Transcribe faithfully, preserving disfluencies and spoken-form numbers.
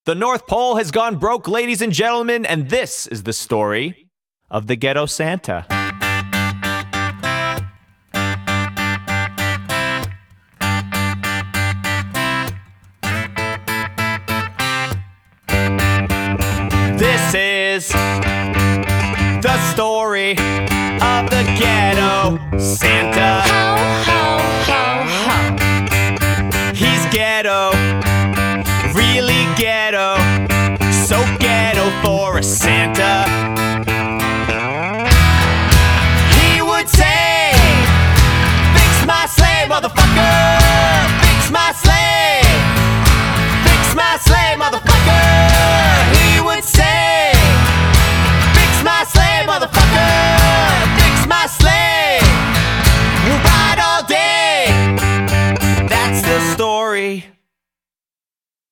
The North Pole has gone broke, ladies and gentlemen, and this is the story of the Ghetto Santa. This is the story of the Ghetto Santa. Ho, ho, ho, ho. He's ghetto, really ghetto, so ghetto for a Santa.